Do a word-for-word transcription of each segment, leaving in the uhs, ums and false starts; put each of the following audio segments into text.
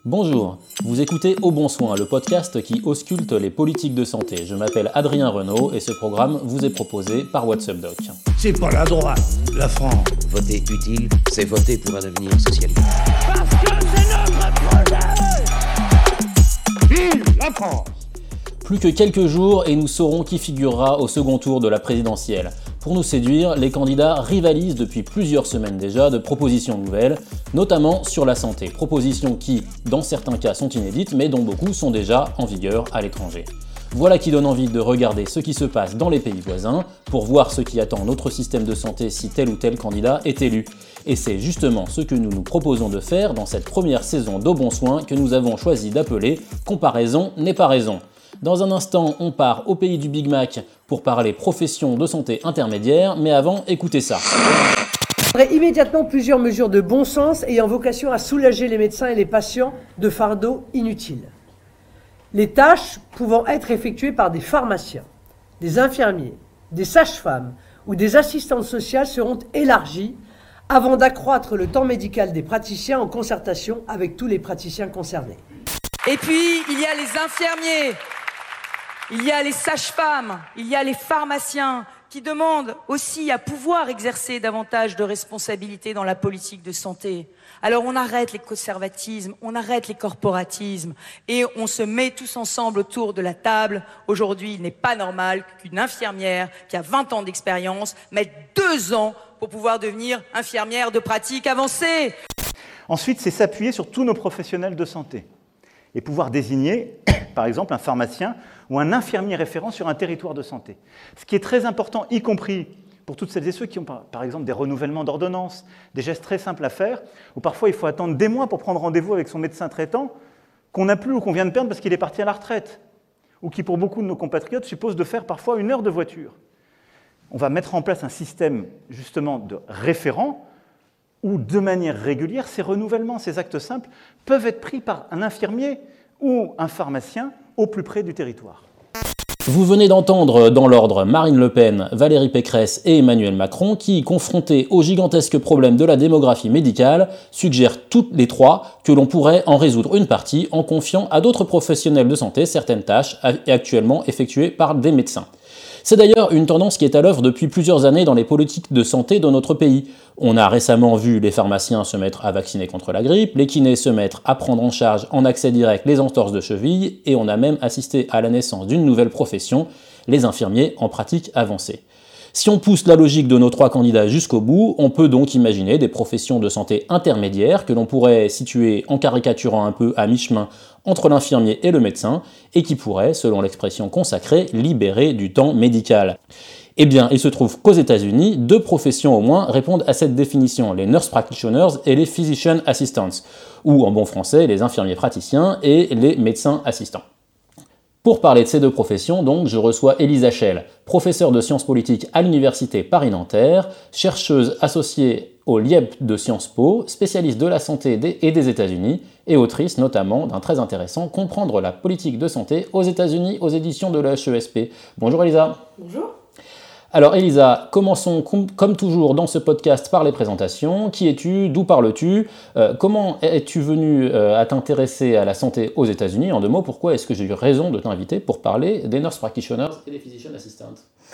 Bonjour, vous écoutez Au Bon Soin, le podcast qui ausculte les politiques de santé. Je m'appelle Adrien Renaud et ce programme vous est proposé par WhatsApp Doc. C'est pas la droite, la France. Voter utile, c'est voter pour un avenir socialiste. Parce que c'est notre projet. Vive la France. Plus que quelques jours et nous saurons qui figurera au second tour de la présidentielle. Pour nous séduire, les candidats rivalisent depuis plusieurs semaines déjà de propositions nouvelles, notamment sur la santé. Propositions qui, dans certains cas, sont inédites, mais dont beaucoup sont déjà en vigueur à l'étranger. Voilà qui donne envie de regarder ce qui se passe dans les pays voisins pour voir ce qui attend notre système de santé si tel ou tel candidat est élu. Et c'est justement ce que nous nous proposons de faire dans cette première saison d'Au Bon Soin que nous avons choisi d'appeler « Comparaison n'est pas raison ». Dans un instant, on part au pays du Big Mac pour parler profession de santé intermédiaire, mais avant, écoutez ça. Je prendrai immédiatement plusieurs mesures de bon sens ayant vocation à soulager les médecins et les patients de fardeaux inutiles. Les tâches pouvant être effectuées par des pharmaciens, des infirmiers, des sages-femmes ou des assistantes sociales seront élargies avant d'accroître le temps médical des praticiens en concertation avec tous les praticiens concernés. Et puis, il y a les infirmiers. Il y a les sages-femmes, il y a les pharmaciens qui demandent aussi à pouvoir exercer davantage de responsabilités dans la politique de santé. Alors on arrête les conservatismes, on arrête les corporatismes et on se met tous ensemble autour de la table. Aujourd'hui, il n'est pas normal qu'une infirmière qui a vingt ans d'expérience mette deux ans pour pouvoir devenir infirmière de pratique avancée. Ensuite, c'est s'appuyer sur tous nos professionnels de santé et pouvoir désigner, par exemple, un pharmacien ou un infirmier référent sur un territoire de santé. Ce qui est très important, y compris pour toutes celles et ceux qui ont, par exemple, des renouvellements d'ordonnances, des gestes très simples à faire, où parfois il faut attendre des mois pour prendre rendez-vous avec son médecin traitant, qu'on n'a plus ou qu'on vient de perdre parce qu'il est parti à la retraite, ou qui, pour beaucoup de nos compatriotes, suppose de faire parfois une heure de voiture. On va mettre en place un système, justement, de référents, où, de manière régulière, ces renouvellements, ces actes simples, peuvent être pris par un infirmier ou un pharmacien au plus près du territoire. Vous venez d'entendre dans l'ordre Marine Le Pen, Valérie Pécresse et Emmanuel Macron qui, confrontés au gigantesque problème de la démographie médicale, suggèrent toutes les trois que l'on pourrait en résoudre une partie en confiant à d'autres professionnels de santé certaines tâches actuellement effectuées par des médecins. C'est d'ailleurs une tendance qui est à l'œuvre depuis plusieurs années dans les politiques de santé de notre pays. On a récemment vu les pharmaciens se mettre à vacciner contre la grippe, les kinés se mettre à prendre en charge en accès direct les entorses de cheville, et on a même assisté à la naissance d'une nouvelle profession, les infirmiers en pratique avancée. Si on pousse la logique de nos trois candidats jusqu'au bout, on peut donc imaginer des professions de santé intermédiaires que l'on pourrait situer en caricaturant un peu à mi-chemin entre l'infirmier et le médecin, et qui pourraient, selon l'expression consacrée, libérer du temps médical. Eh bien, il se trouve qu'aux États-Unis, deux professions au moins répondent à cette définition, les nurse practitioners et les physician assistants, ou en bon français, les infirmiers praticiens et les médecins assistants. Pour parler de ces deux professions, donc, je reçois Elisa Schell, professeure de sciences politiques à l'université Paris-Nanterre, chercheuse associée au L I E P de Sciences Po, spécialiste de la santé et des États-Unis, et autrice notamment d'un très intéressant « Comprendre la politique de santé aux États-Unis » aux éditions de l'E H E S P. Bonjour Elisa. Bonjour. Alors Elisa, commençons com- comme toujours dans ce podcast par les présentations. Qui es-tu? D'où parles-tu? euh, Comment es-tu venu euh, à t'intéresser à la santé aux États-Unis? En deux mots, pourquoi est-ce que j'ai eu raison de t'inviter pour parler des nurse practitioners et des physician assistants?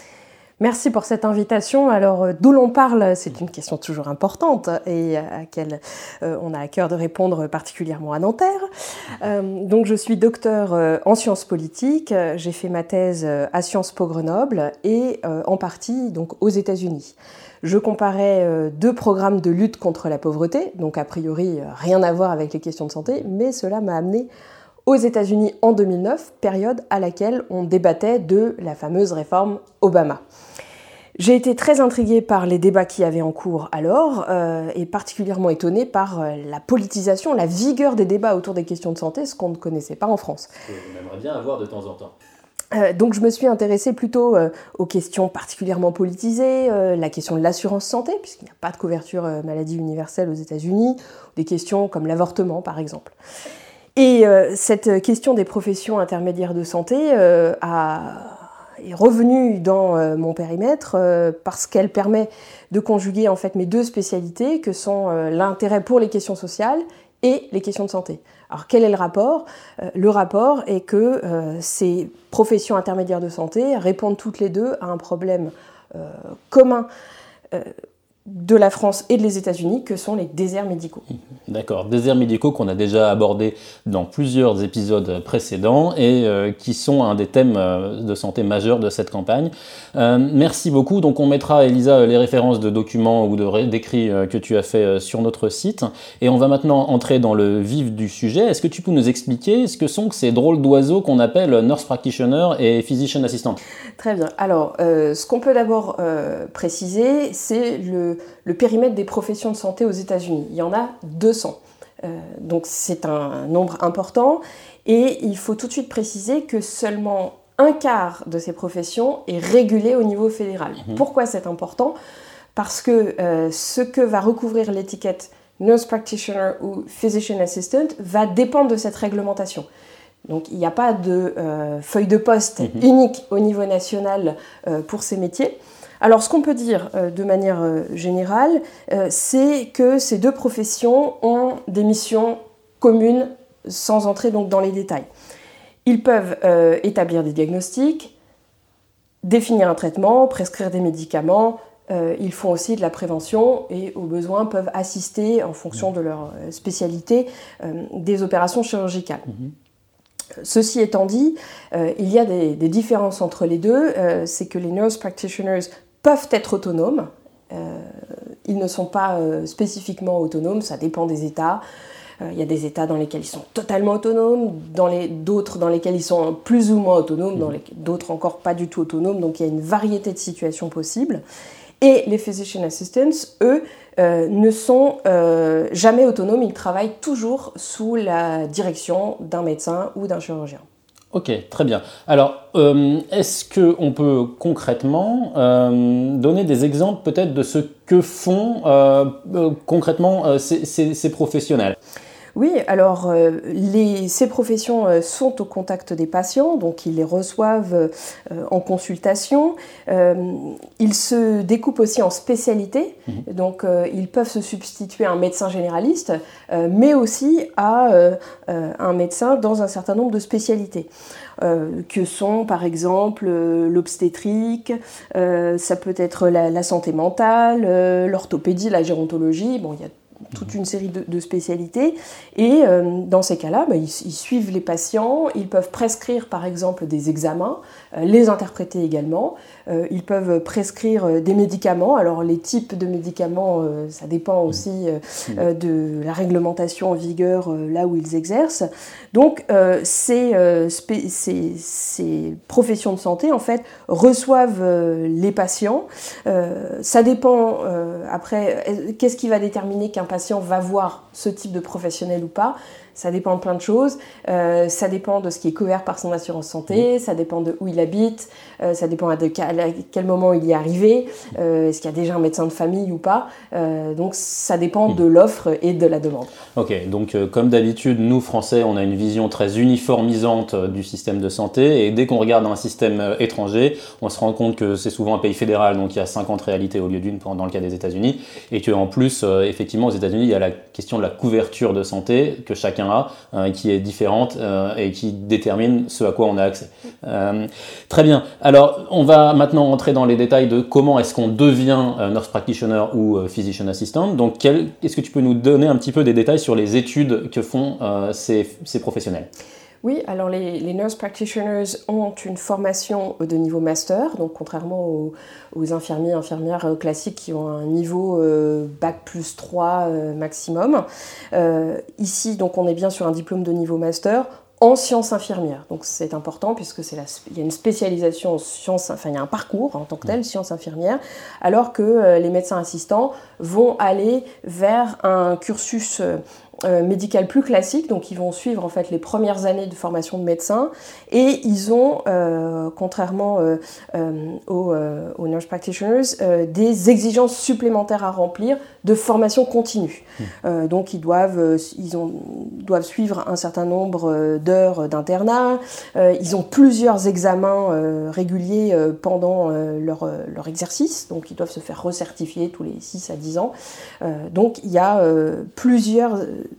Merci pour cette invitation. Alors, euh, d'où l'on parle, c'est une question toujours importante et à laquelle euh, on a à cœur de répondre particulièrement à Nanterre. Euh, donc, je suis docteur euh, en sciences politiques. J'ai fait ma thèse euh, à Sciences Po Grenoble et euh, en partie donc aux États-Unis. Je comparais euh, deux programmes de lutte contre la pauvreté, donc a priori euh, rien à voir avec les questions de santé, mais cela m'a amené aux États-Unis en deux mille neuf, période à laquelle on débattait de la fameuse réforme Obama. J'ai été très intriguée par les débats qui avaient en cours alors euh, et particulièrement étonnée par euh, la politisation, la vigueur des débats autour des questions de santé, ce qu'on ne connaissait pas en France. On aimerait bien avoir de temps en temps. Euh, donc je me suis intéressée plutôt euh, aux questions particulièrement politisées, euh, la question de l'assurance santé, puisqu'il n'y a pas de couverture euh, maladie universelle aux États-Unis, des questions comme l'avortement par exemple. Et euh, cette question des professions intermédiaires de santé euh, a... est revenue dans euh, mon périmètre euh, parce qu'elle permet de conjuguer en fait mes deux spécialités que sont euh, l'intérêt pour les questions sociales et les questions de santé. Alors quel est le rapport ? euh, Le rapport est que euh, ces professions intermédiaires de santé répondent toutes les deux à un problème euh, commun euh, de la France et des États-Unis, que sont les déserts médicaux. D'accord, déserts médicaux qu'on a déjà abordés dans plusieurs épisodes précédents et euh, qui sont un des thèmes euh, de santé majeurs de cette campagne. Euh, merci beaucoup. Donc on mettra, Elisa, les références de documents ou de d'écrits euh, que tu as fait euh, sur notre site. Et on va maintenant entrer dans le vif du sujet. Est-ce que tu peux nous expliquer ce que sont ces drôles d'oiseaux qu'on appelle nurse practitioner et physician assistant ? Très bien. Alors, euh, ce qu'on peut d'abord euh, préciser, c'est le le périmètre des professions de santé aux États-Unis. Il y en a deux cents. Euh, donc c'est un nombre important. Et il faut tout de suite préciser que seulement un quart de ces professions est régulé au niveau fédéral. Mmh. Pourquoi c'est important ? Parce que euh, ce que va recouvrir l'étiquette nurse practitioner ou physician assistant va dépendre de cette réglementation. Donc il n'y a pas de euh, feuille de poste mmh. unique au niveau national euh, pour ces métiers. Alors, ce qu'on peut dire euh, de manière euh, générale, euh, c'est que ces deux professions ont des missions communes, sans entrer donc dans les détails. Ils peuvent euh, établir des diagnostics, définir un traitement, prescrire des médicaments. Euh, ils font aussi de la prévention et, au besoin, peuvent assister, en fonction de leur spécialité, euh, des opérations chirurgicales. Mmh. Ceci étant dit, euh, il y a des, des différences entre les deux. Euh, c'est que les nurse practitioners peuvent être autonomes. Euh, ils ne sont pas euh, spécifiquement autonomes, ça dépend des États. Euh, il y a des États dans lesquels ils sont totalement autonomes, dans les, d'autres dans lesquels ils sont plus ou moins autonomes, dans les, d'autres encore pas du tout autonomes. Donc il y a une variété de situations possibles. Et les physician assistants, eux, euh, ne sont euh, jamais autonomes, ils travaillent toujours sous la direction d'un médecin ou d'un chirurgien. Ok, très bien. Alors, euh, est-ce qu'on peut concrètement euh, donner des exemples peut-être de ce que font euh, euh, concrètement euh, ces, ces, ces professionnels ? Oui, alors euh, les, ces professions euh, sont au contact des patients, donc ils les reçoivent euh, en consultation. Euh, ils se découpent aussi en spécialités, mmh. donc euh, ils peuvent se substituer à un médecin généraliste, euh, mais aussi à euh, euh, un médecin dans un certain nombre de spécialités. Euh, que sont par exemple euh, l'obstétrique, euh, ça peut être la, la santé mentale, euh, l'orthopédie, la gérontologie, bon il y a toute une série de, de spécialités et euh, dans ces cas-là, bah, ils, ils suivent les patients, ils peuvent prescrire par exemple des examens, euh, les interpréter également, euh, ils peuvent prescrire des médicaments, alors les types de médicaments, euh, ça dépend aussi euh, euh, de la réglementation en vigueur euh, là où ils exercent. Donc euh, ces, euh, spé- ces, ces professions de santé en fait reçoivent euh, les patients, euh, ça dépend euh, après, qu'est-ce qui va déterminer qu'un patient va voir ce type de professionnel ou pas. Ça dépend de plein de choses. Euh, ça dépend de ce qui est couvert par son assurance santé, mmh. ça dépend de où il habite, euh, ça dépend de quel, à quel moment il y est arrivé, euh, est-ce qu'il y a déjà un médecin de famille ou pas. Euh, donc ça dépend mmh. de l'offre et de la demande. Ok, donc euh, comme d'habitude, nous Français, on a une vision très uniformisante euh, du système de santé et dès qu'on regarde un système euh, étranger, on se rend compte que c'est souvent un pays fédéral, donc il y a cinquante réalités au lieu d'une dans le cas des États-Unis et qu'en plus, euh, effectivement, aux États-Unis, il y a la question de la couverture de santé que chacun a, euh, qui est différente euh, et qui détermine ce à quoi on a accès. Euh, très bien. Alors, on va maintenant entrer dans les détails de comment est-ce qu'on devient euh, nurse practitioner ou euh, physician assistant. Donc, quel, est-ce que tu peux nous donner un petit peu des détails sur les études que font euh, ces, ces professionnels ? Oui, alors les, les nurse practitioners ont une formation de niveau master, donc contrairement aux, aux infirmiers et infirmières classiques qui ont un niveau euh, bac plus trois euh, maximum. Euh, ici, donc, on est bien sur un diplôme de niveau master en sciences infirmières. Donc c'est important puisque c'est la, il y a une spécialisation en sciences, enfin il y a un parcours en tant que tel, sciences infirmières, alors que euh, les médecins assistants vont aller vers un cursus euh, Euh, médical plus classique, donc ils vont suivre en fait les premières années de formation de médecin et ils ont, euh, contrairement euh, euh, aux, euh, aux nurse practitioners, euh, des exigences supplémentaires à remplir de formation continue. Mmh. Euh, donc ils doivent, euh, ils ont, doivent suivre un certain nombre d'heures d'internat, euh, ils ont plusieurs examens euh, réguliers euh, pendant euh, leur, euh, leur exercice, donc ils doivent se faire recertifier tous les six à dix ans. Euh, donc il y a euh, plusieurs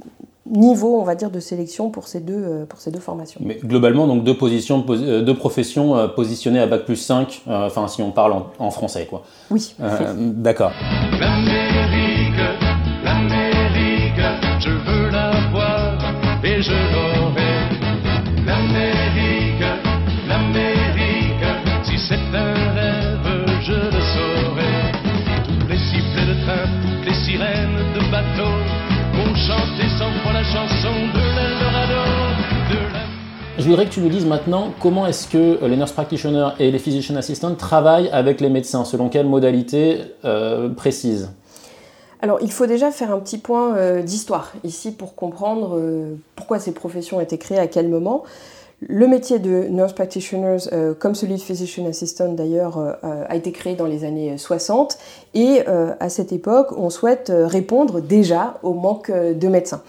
niveau, on va dire, de sélection pour ces deux, euh, pour ces deux formations. Mais globalement, donc deux, positions, euh, deux professions euh, positionnées à bac plus cinq, euh, enfin si on parle en, en français, quoi. Oui. Euh, d'accord. L'Amérique, l'Amérique, je veux la voir et je l'aurai. L'Amérique, l'Amérique, si c'est un rêve, je le saurai. Tous les sifflets de train, toutes les sirènes de bateau vont chanter sans foi la chanson de l'Eldorado, de la... Je voudrais que tu nous dises maintenant comment est-ce que les nurse practitioners et les physician assistants travaillent avec les médecins, selon quelles modalités euh, précises? Alors, il faut déjà faire un petit point euh, d'histoire ici pour comprendre euh, pourquoi ces professions ont été créées, à quel moment. Le métier de nurse practitioners, euh, comme celui de physician assistant d'ailleurs, euh, a été créé dans les années soixante et euh, à cette époque, on souhaite répondre déjà au manque de médecins.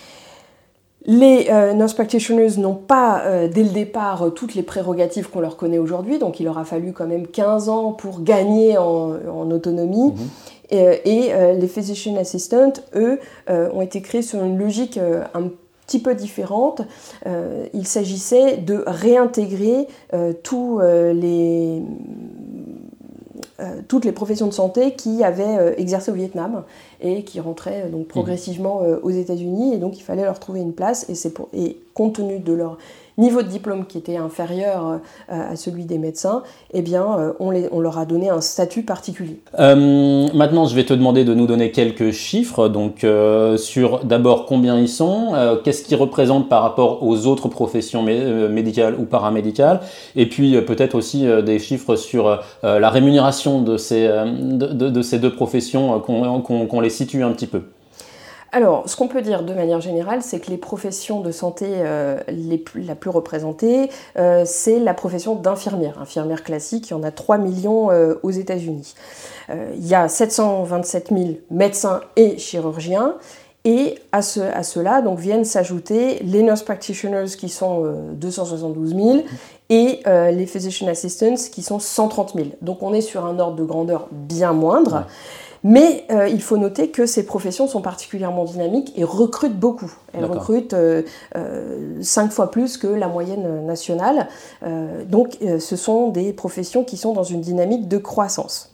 Les euh, nurse practitioners n'ont pas, euh, dès le départ, euh, toutes les prérogatives qu'on leur connaît aujourd'hui, donc il leur a fallu quand même quinze ans pour gagner en, en autonomie. Mmh. Et, et euh, les physician assistants, eux, euh, ont été créés sur une logique euh, un petit peu différente. Euh, il s'agissait de réintégrer euh, tous euh, les... Euh, toutes les professions de santé qui avaient euh, exercé au Vietnam et qui rentraient euh, donc progressivement euh, aux États-Unis, et donc il fallait leur trouver une place, et, c'est pour, et compte tenu de leur niveau de diplôme qui était inférieur euh, à celui des médecins, eh bien euh, on, les, on leur a donné un statut particulier. Euh, maintenant, je vais te demander de nous donner quelques chiffres, donc euh, sur d'abord combien ils sont, euh, qu'est-ce qu'ils représentent par rapport aux autres professions mé- médicales ou paramédicales, et puis euh, peut-être aussi euh, des chiffres sur euh, la rémunération de ces, euh, de, de, de ces deux professions, euh, qu'on, qu'on, qu'on les situe un petit peu. Alors, ce qu'on peut dire de manière générale, c'est que les professions de santé euh, les plus, la plus représentée, euh, c'est la profession d'infirmière. Infirmière classique, il y en a trois millions euh, aux États-Unis. Euh, il y a sept cent vingt-sept mille médecins et chirurgiens, et à, ce, à cela donc, viennent s'ajouter les nurse practitioners qui sont euh, deux cent soixante-douze mille et euh, les physician assistants qui sont cent trente mille. Donc on est sur un ordre de grandeur bien moindre. Ouais. Mais euh, il faut noter que ces professions sont particulièrement dynamiques et recrutent beaucoup. Elles D'accord. recrutent euh, euh, cinq fois plus que la moyenne nationale. Euh, donc euh, ce sont des professions qui sont dans une dynamique de croissance.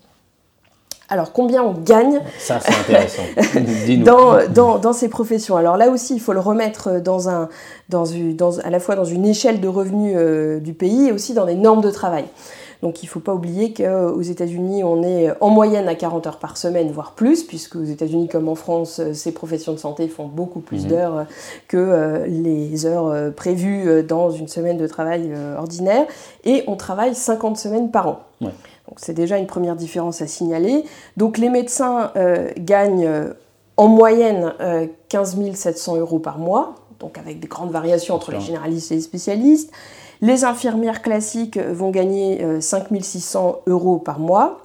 Alors, combien on gagne Ça, c'est intéressant. Dis-nous. dans, dans, dans ces professions. Alors là aussi, il faut le remettre dans un, dans une, dans, à la fois dans une échelle de revenus euh, du pays et aussi dans des normes de travail. Donc il ne faut pas oublier qu'aux États-Unis, on est en moyenne à quarante heures par semaine, voire plus, puisque aux États-Unis comme en France, ces professions de santé font beaucoup plus mmh. d'heures que les heures prévues dans une semaine de travail ordinaire. Et on travaille cinquante semaines par an. Ouais. Donc c'est déjà une première différence à signaler. Donc les médecins euh, gagnent euh, en moyenne euh, quinze mille sept cents euros par mois, donc avec des grandes variations entre les généralistes et les spécialistes. Les infirmières classiques vont gagner euh, cinq mille six cents euros par mois.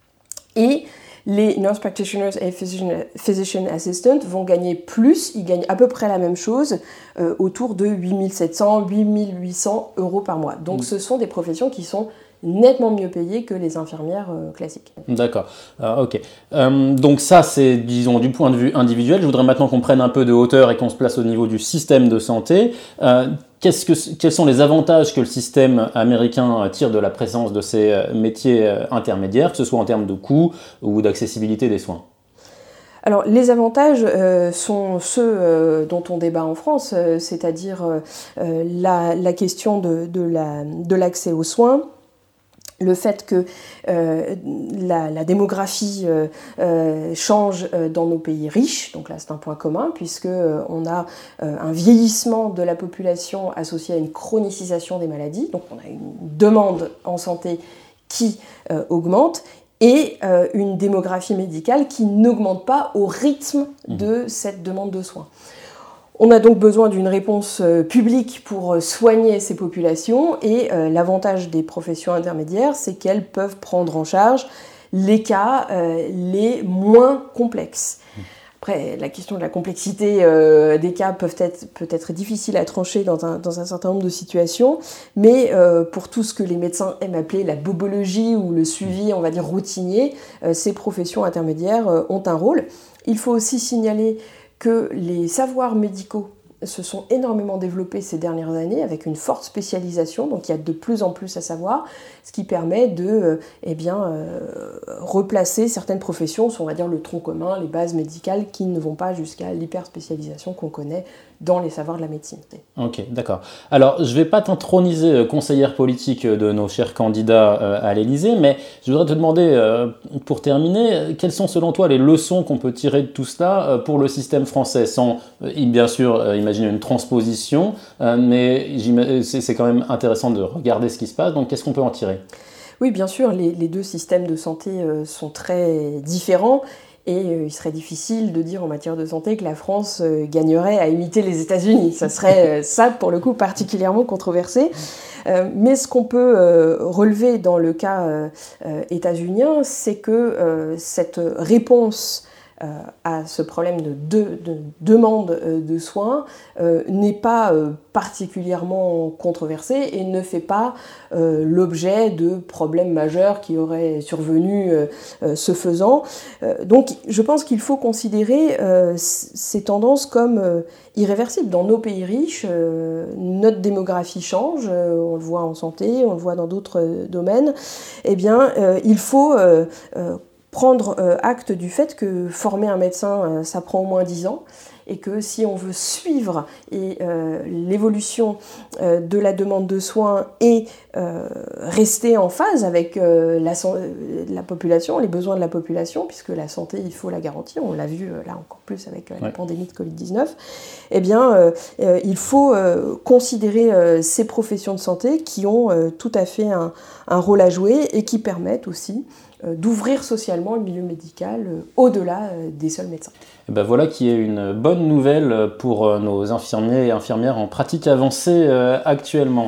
Et les nurse practitioners et physician, physician assistants vont gagner plus, ils gagnent à peu près la même chose, euh, autour de huit mille sept cents à huit mille huit cents euros par mois. Donc mmh. ce sont des professions qui sont nettement mieux payées que les infirmières euh, classiques. D'accord, euh, ok. Euh, donc ça, c'est, disons, du point de vue individuel. Je voudrais maintenant qu'on prenne un peu de hauteur et qu'on se place au niveau du système de santé. Euh, qu'est-ce que, quels sont les avantages que le système américain tire de la présence de ces métiers intermédiaires, que ce soit en termes de coûts ou d'accessibilité des soins ? Alors, les avantages euh, sont ceux euh, dont on débat en France, euh, c'est-à-dire euh, la, la question de, de, la, de l'accès aux soins, le fait que euh, la, la démographie euh, euh, change euh, dans nos pays riches, donc là c'est un point commun, puisque euh, on a euh, un vieillissement de la population associé à une chronicisation des maladies, donc on a une demande en santé qui euh, augmente, et euh, une démographie médicale qui n'augmente pas au rythme de cette demande de soins. On a donc besoin d'une réponse euh, publique pour soigner ces populations, et euh, l'avantage des professions intermédiaires, c'est qu'elles peuvent prendre en charge les cas euh, les moins complexes. Après, la question de la complexité euh, des cas peut être, peut être difficile à trancher dans un, dans un certain nombre de situations, mais euh, pour tout ce que les médecins aiment appeler la bobologie ou le suivi, on va dire, routinier, euh, ces professions intermédiaires euh, ont un rôle. Il faut aussi signaler que les savoirs médicaux se sont énormément développés ces dernières années avec une forte spécialisation, donc il y a de plus en plus à savoir, ce qui permet de euh, eh bien, euh, replacer certaines professions sur, on va dire, le tronc commun, les bases médicales qui ne vont pas jusqu'à l'hyperspécialisation qu'on connaît dans les savoirs de la médecine. Ok, d'accord. Alors, je ne vais pas t'introniser conseillère politique de nos chers candidats euh, à l'Élysée, mais je voudrais te demander, euh, pour terminer, quelles sont selon toi les leçons qu'on peut tirer de tout cela euh, pour le système français, sans, euh, bien sûr, euh, imaginer une transposition, euh, mais c'est, c'est quand même intéressant de regarder ce qui se passe, donc qu'est-ce qu'on peut en tirer ? Oui, bien sûr, les, les deux systèmes de santé euh, sont très différents. Et euh, il serait difficile de dire en matière de santé que la France euh, gagnerait à imiter les États-Unis. Ça serait, euh, ça, pour le coup, particulièrement controversé. Euh, mais ce qu'on peut euh, relever dans le cas euh, euh, états-unien, c'est que euh, cette réponse euh, à ce problème de, de, de demande euh, de soins euh, n'est pas euh, particulièrement controversée et ne fait pas euh, l'objet de problèmes majeurs qui auraient survenu euh, euh, ce faisant. Euh, donc je pense qu'il faut considérer euh, ces tendances comme euh, irréversibles. Dans nos pays riches, euh, notre démographie change, euh, on le voit en santé, on le voit dans d'autres euh, domaines. Eh bien, euh, il faut euh, euh, prendre euh, acte du fait que former un médecin, euh, ça prend au moins dix ans, et que si on veut suivre et, euh, l'évolution euh, de la demande de soins et euh, rester en phase avec euh, la, la population, les besoins de la population, puisque la santé, il faut la garantir, on l'a vu euh, là encore plus avec euh, la ouais. pandémie de covid dix-neuf, eh bien, euh, euh, il faut euh, considérer euh, ces professions de santé qui ont euh, tout à fait un, un rôle à jouer et qui permettent aussi d'ouvrir socialement le milieu médical au-delà des seuls médecins. Et ben voilà qui est une bonne nouvelle pour nos infirmiers et infirmières en pratique avancée actuellement.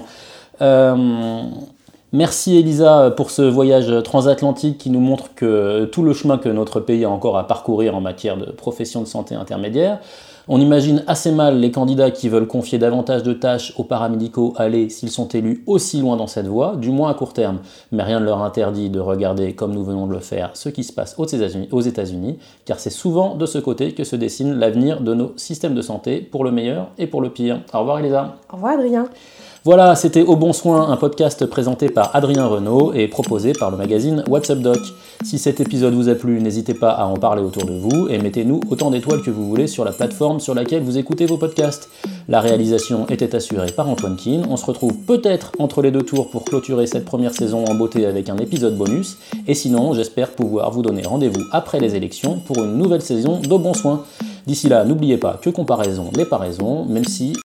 Euh, merci Elisa pour ce voyage transatlantique qui nous montre que tout le chemin que notre pays a encore à parcourir en matière de profession de santé intermédiaire. On imagine assez mal les candidats qui veulent confier davantage de tâches aux paramédicaux aller, s'ils sont élus, aussi loin dans cette voie, du moins à court terme. Mais rien ne leur interdit de regarder, comme nous venons de le faire, ce qui se passe aux États-Unis, aux États-Unis, car c'est souvent de ce côté que se dessine l'avenir de nos systèmes de santé, pour le meilleur et pour le pire. Au revoir Elisa. Au revoir Adrien. Voilà, c'était Au Bon Soin, un podcast présenté par Adrien Renaud et proposé par le magazine What's Up Doc. Si cet épisode vous a plu, n'hésitez pas à en parler autour de vous et mettez-nous autant d'étoiles que vous voulez sur la plateforme sur laquelle vous écoutez vos podcasts. La réalisation était assurée par Antoine Keane. On se retrouve peut-être entre les deux tours pour clôturer cette première saison en beauté avec un épisode bonus. Et sinon, j'espère pouvoir vous donner rendez-vous après les élections pour une nouvelle saison d'Au Bon Soin. D'ici là, n'oubliez pas que comparaison n'est pas raison, même si